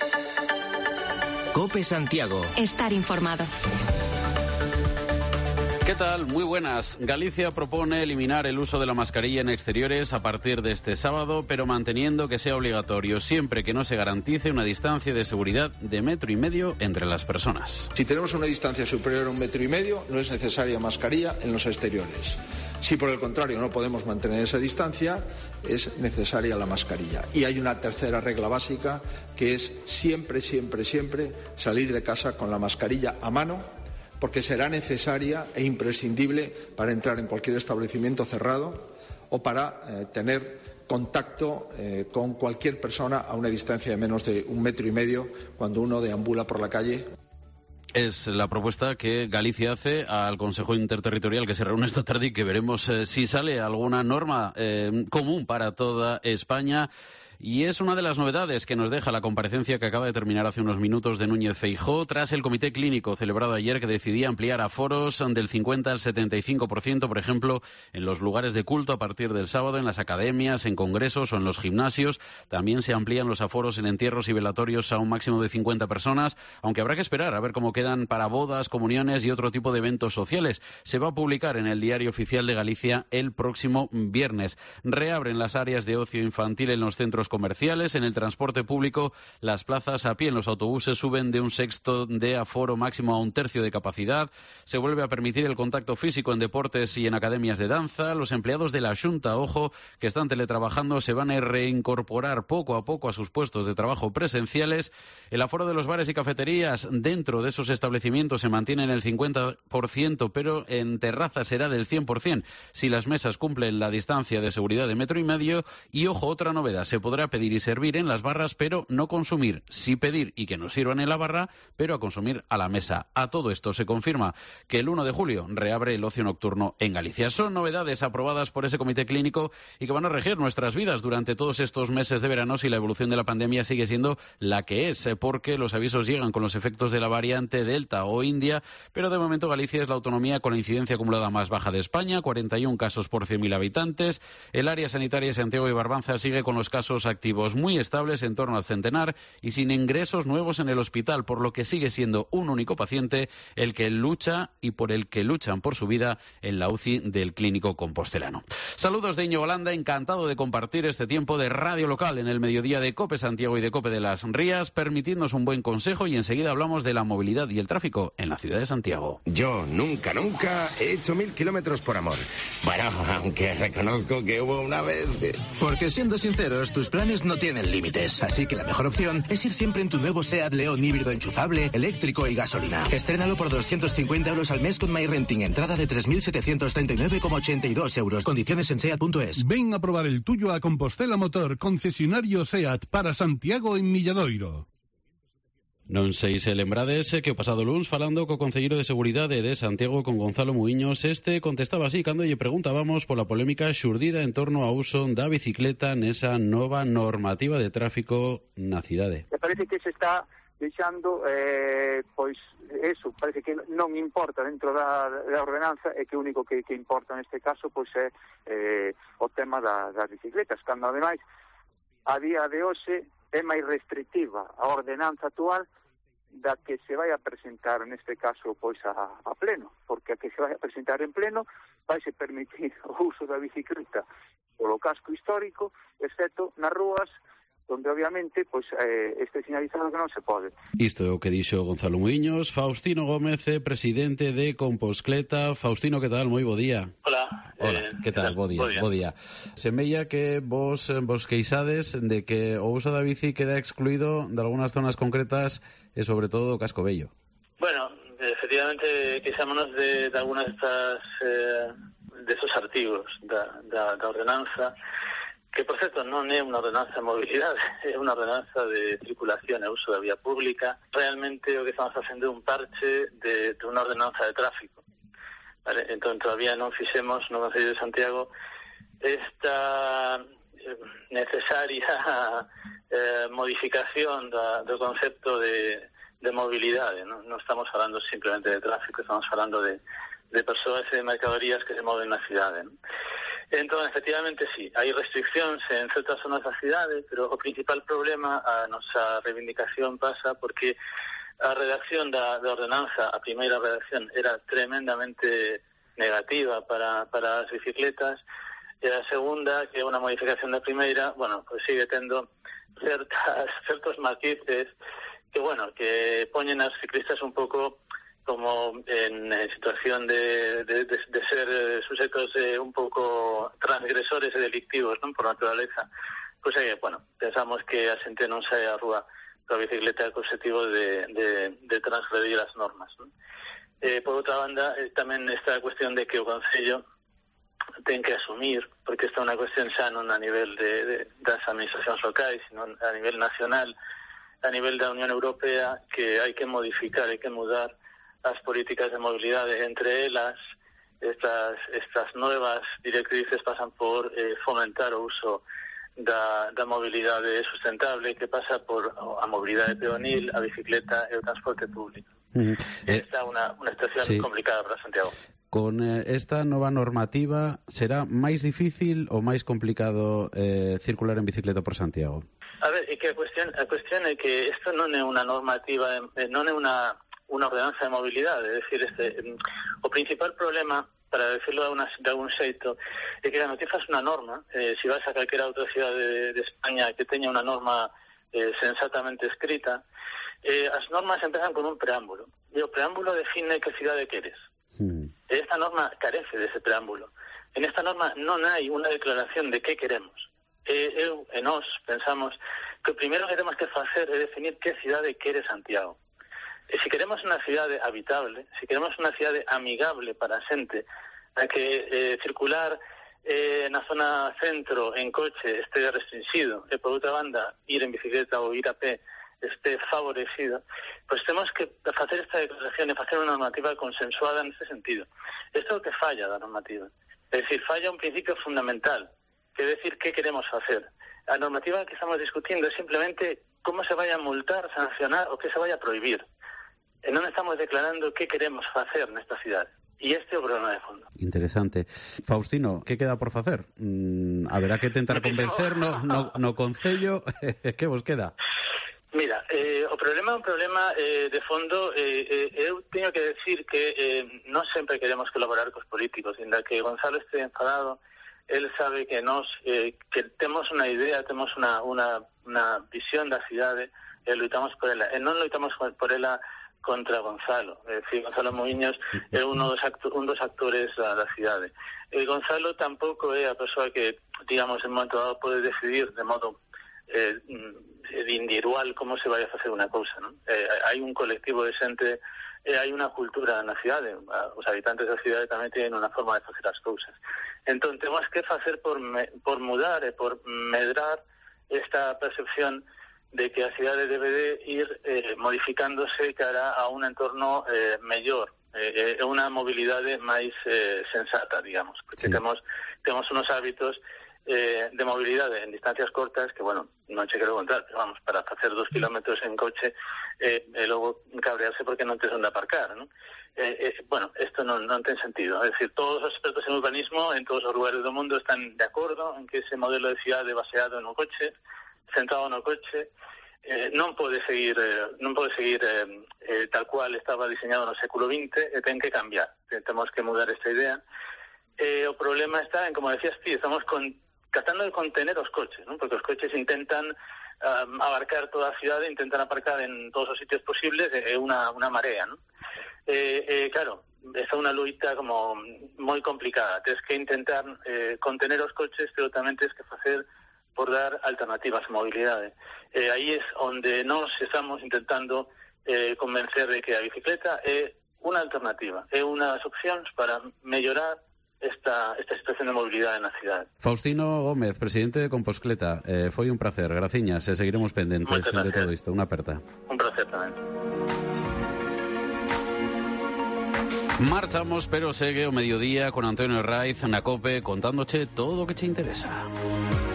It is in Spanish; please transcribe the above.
COPE Santiago. Estar informado. ¿Qué tal? Muy buenas. Galicia propone eliminar el uso de la mascarilla en exteriores a partir de este sábado, pero manteniendo que sea obligatorio siempre que no se garantice una distancia de seguridad de 1,5 metros entre las personas. Si tenemos una distancia superior a 1,5 metros, no es necesaria mascarilla en los exteriores. Si por el contrario no podemos mantener esa distancia, es necesaria la mascarilla. Y hay una tercera regla básica, que es siempre salir de casa con la mascarilla a mano, porque será necesaria e imprescindible para entrar en cualquier establecimiento cerrado o para tener contacto con cualquier persona a una distancia de menos de 1,5 metros cuando uno deambula por la calle. Es la propuesta que Galicia hace al Consejo Interterritorial que se reúne esta tarde y que veremos si sale alguna norma común para toda España. Y es una de las novedades que nos deja la comparecencia que acaba de terminar hace unos minutos de Núñez Feijóo tras el comité clínico celebrado ayer que decidía ampliar aforos del 50 al 75%, por ejemplo, en los lugares de culto a partir del sábado, en las academias, en congresos o en los gimnasios. También se amplían los aforos en entierros y velatorios a un máximo de 50 personas, aunque habrá que esperar a ver cómo quedan para bodas, comuniones y otro tipo de eventos sociales. Se va a publicar en el Diario Oficial de Galicia el próximo viernes. Reabren las áreas de ocio infantil en los centros comerciales, en el transporte público, las plazas a pie en los autobuses suben de 1/6 de aforo máximo a 1/3 de capacidad. Se vuelve a permitir el contacto físico en deportes y en academias de danza. Los empleados de la Xunta, ojo, que están teletrabajando, se van a reincorporar poco a poco a sus puestos de trabajo presenciales. El aforo de los bares y cafeterías dentro de esos establecimientos se mantiene en el 50%, pero en terrazas será del 100% si las mesas cumplen la distancia de seguridad de 1,5 metros. Y ojo, otra novedad, se podrá pedir y servir en las barras, pero no consumir. Sí pedir y que nos sirvan en la barra, pero a consumir a la mesa. A todo esto se confirma que el 1 de julio reabre el ocio nocturno en Galicia. Son novedades aprobadas por ese comité clínico y que van a regir nuestras vidas durante todos estos meses de verano si la evolución de la pandemia sigue siendo la que es, porque los avisos llegan con los efectos de la variante Delta o India, pero de momento Galicia es la autonomía con la incidencia acumulada más baja de España, 41 casos por 100.000 habitantes. El área sanitaria de Santiago y Barbanza sigue con los casos activos muy estables en torno al centenar y sin ingresos nuevos en el hospital, por lo que sigue siendo un único paciente el que lucha y por el que luchan por su vida en la UCI del Clínico Compostelano. Saludos de Íñigo Landa, encantado de compartir este tiempo de radio local en el mediodía de COPE Santiago y de COPE de las Rías, permitiéndonos un buen consejo y enseguida hablamos de la movilidad y el tráfico en la ciudad de Santiago. Yo nunca he hecho 1.000 kilómetros por amor. Bueno, aunque reconozco que hubo una vez... Porque siendo sinceros, tus planes no tienen límites, así que la mejor opción es ir siempre en tu nuevo SEAT León híbrido enchufable, eléctrico y gasolina. Estrénalo por 250 euros al mes con MyRenting, entrada de 3.739,82 euros. Condiciones en SEAT.es. Ven a probar el tuyo a Compostela Motor, concesionario SEAT para Santiago en Milladoiro. Non sei se lembrades que o pasado luns falando co concelleiro de Seguridade de Santiago con Gonzalo Muiños, este contestaba así cando lle preguntábamos pola polémica xurdida en torno ao uso da bicicleta nesa nova normativa de tráfico na cidade. Me parece que se está deixando, pois, eso, parece que non importa dentro da ordenanza e que o único que importa neste caso pois é o tema das bicicletas, cando ademais a día de hoxe é máis restrictiva a ordenanza actual da que se vai a presentar neste caso pois a pleno, porque a que se vai a presentar en pleno vaise permitir o uso da bicicleta polo casco histórico, excepto nas rúas onde obviamente pois este sinalizado que non se pode. Isto é o que dixo Gonzalo Muiños. Faustino Gómez, presidente de Compostela. Faustino, que tal? Moi bo día. Hola. Que tal? Bo día. Semella que vos queixades de que o uso da bici queda excluído de algunhas zonas concretas e sobre todo o casco vello. Bueno, efectivamente queixámonos de algunhas de esos artigos da ordenanza, que, por certo, non é unha ordenanza de mobilidade, é unha ordenanza de circulación e uso da vía pública. Realmente o que estamos facendo é un parche de unha ordenanza de tráfico. Vale? Entón, todavía non fixemos no Concello de Santiago esta necesaria modificación do concepto de mobilidade. Non estamos falando simplemente de tráfico, estamos falando de persoas e de mercadorías que se moven na cidade, non? Entón, efectivamente, sí, hai restriccións en certas zonas da cidade, pero o principal problema, a nosa reivindicación pasa porque a redacción da ordenanza, a primeira redacción, era tremendamente negativa para as bicicletas, e a segunda, que é unha modificación da primeira, bueno, pues sigue tendo certos matices que, bueno, que poñen as ciclistas un pouco como en situación de ser sujetos un pouco transgresores e delictivos, non, por naturaleza. Pois bueno, pensamos que a xente non sae á rúa coa bicicleta co objetivo de transgredir as normas, non? Por outra banda, tamén está a cuestión de que o Concello ten que asumir, porque esta é unha cuestión xa non a nivel das administracións locais, sino a nivel nacional, a nivel da Unión Europea, que hai que modificar, hai que mudar as políticas de mobilidade. Entre elas, estas nuevas directrices pasan por fomentar o uso da mobilidade sustentable, que pasa por a mobilidade peonil, a bicicleta e o transporte público. Esta é unha situación complicada para Santiago. Con esta nova normativa, será máis difícil ou máis complicado circular en bicicleta por Santiago? A ver, é que a cuestión é que isto non é unha normativa, non é unha ordenanza de mobilidade, é dicir, o principal problema, para decirlo de algún xeito, é que cando ti faz unha norma, se vas a calquera outra cidade de España que teña unha norma sensatamente escrita, as normas empezan con un preámbulo, e o preámbulo define que cidade queres. E esta norma carece dese preámbulo. En esta norma non hai unha declaración de que queremos. Eu e nós pensamos que o primeiro que temos que facer é definir que cidade quere Santiago. E se queremos unha cidade habitable, se queremos unha cidade amigable para a xente, a que circular na zona centro en coche este restringido, e por outra banda ir en bicicleta ou ir a pé este favorecido, pois temos que facer esta declaración e facer unha normativa consensuada neste sentido. Isto é o que falla da normativa. É dicir, falla un principio fundamental, que é decir que queremos facer. A normativa que estamos discutindo é simplemente como se vai a multar, sancionar ou que se vai a prohibir. E non estamos declarando que queremos facer nesta cidade. E este é o problema de fondo. Interesante. Faustino, que queda por facer? Haberá que tentar convencer no Concello. Que vos queda? Mira, o problema é un problema de fondo. Eu teño que decir que non sempre queremos colaborar cos políticos, ainda que Gonzalo este enfadado, él sabe que nós que temos unha idea, temos unha visión da cidade e loitamos por ela. E non loitamos por ela contra Gonzalo. É dicir, Gonzalo Moiños é un dos actores da cidade. E Gonzalo tampouco é a persoa que, digamos, en momento dado pode decidir de modo individual como se vai a facer unha cousa, non? Hai un colectivo de xente e hai unha cultura na cidade. Os habitantes da cidade tamén teñen unha forma de facer as cousas. Entón, temos que facer por mudar e por medrar esta percepción de que a cidade debe de ir modificándose cara a un entorno mellor, unha mobilidade máis sensata, digamos, porque temos unos hábitos de mobilidade en distancias cortas que, bueno, non che quero contar, pero vamos, para facer 2 kilómetros en coche e logo cabrearse porque non tes onde aparcar, non? Bueno, isto non ten sentido. É dicir, todos os expertos en urbanismo en todos os lugares do mundo están de acordo en que ese modelo de cidade baseado no coche, centrado no coche, non pode seguir tal cual estaba diseñado no século XX e ten que cambiar. Temos que mudar esta idea. O problema está en, como decías ti, estamos tratando de contener os coches, ¿no? Porque os coches intentan abarcar toda a cidade, intentan aparcar en todos os sitios posibles, é unha marea, ¿no? Claro, esta é unha loita como moi complicada. Tens que intentar contener os coches, pero tamén tens que facer por dar alternativas a mobilidade. Aí é onde nós estamos intentando convencer de que a bicicleta é unha alternativa, é unha das opcións para mellorar esta situación de mobilidade na cidade. Faustino Gómez, presidente de Compostcleta, foi un placer, graciñas, e seguiremos pendentes de todo isto. Unha aperta. Un placer tamén. Marchamos, pero segue o mediodía con Antonio Raiz na COPE contándoche todo o que che interesa.